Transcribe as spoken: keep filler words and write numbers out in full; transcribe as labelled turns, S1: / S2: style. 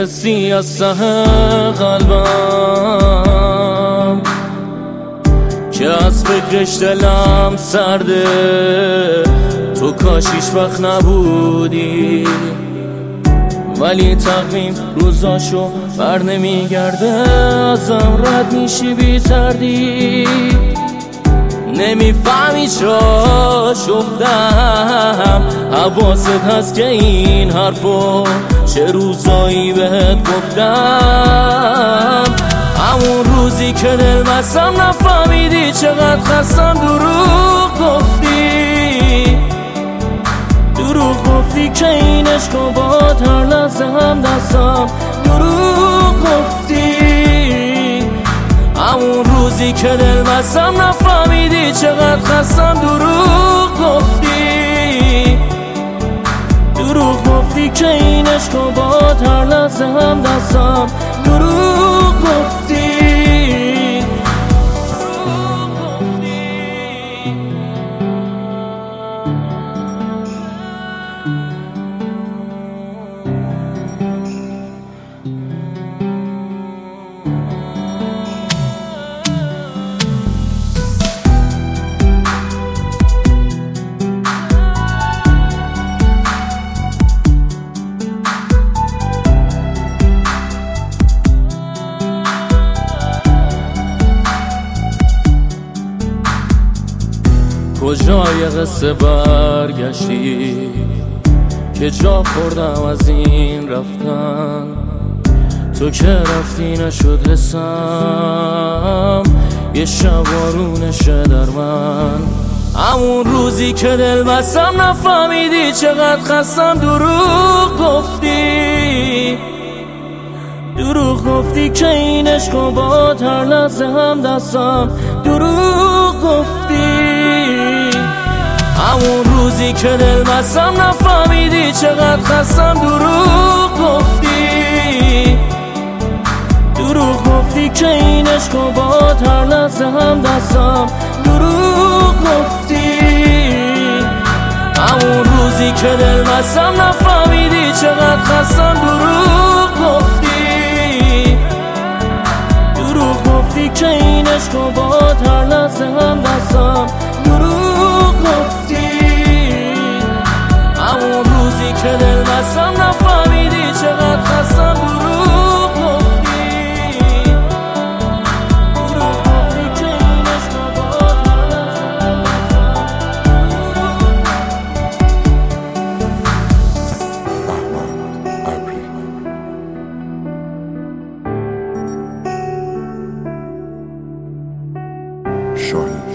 S1: حسی از ته قلبم که از فکرش دلم سرده، تو کاش هیچ وقت نبودی. ولی تقویم روزاشو بر نمیگرده، ازم رد میشی بی تردید. نمیفهمی چرا شفتم، حواست هست که این حرفو چه روزایی بهت گفتم. همون روزی که دل بستم نفهمیدی چقدر خستم. دروغ گفتی، دروغ گفتی که این عشق با هر لحظه هم دستم. دروغ گفتی، همون روزی که دل بستم نفهمیدی چقدر خستم. دروغ گفتی، دروغ گفتی که این عشق با هر لحظه هم دستم. دروغ گفتی. کجای قصه برگشتی که جا خوردم از این رفتن؟ تو که رفتی نشد حسم، یه شب بارونشه در من. همون روزی که دل بستم نفهمیدی چقدر خستم. دروغ گفتی، دروغ گفتی که این عشق با هر لحظه هم دستم. دروغ گفتی، همون روزی که دل بستم نفهمیدی چقدر خستم. دروغ گفتی، دروغ گفتی که این عشق با هر لحظه هم دستم. دروغ گفتی، همون روزی که دل بستم نفهمیدی چقدر خستم. دروغ گفتی، دروغ گفتی که این عشق با هر لحظه هم دستم. دروغ گفتی، همون روزی که دل بستم نفهمیدی چقدر خستم. دروغ گفتی، دروغ گفتی که این عشق با هر لحظه هم دستم.
S2: Shorty.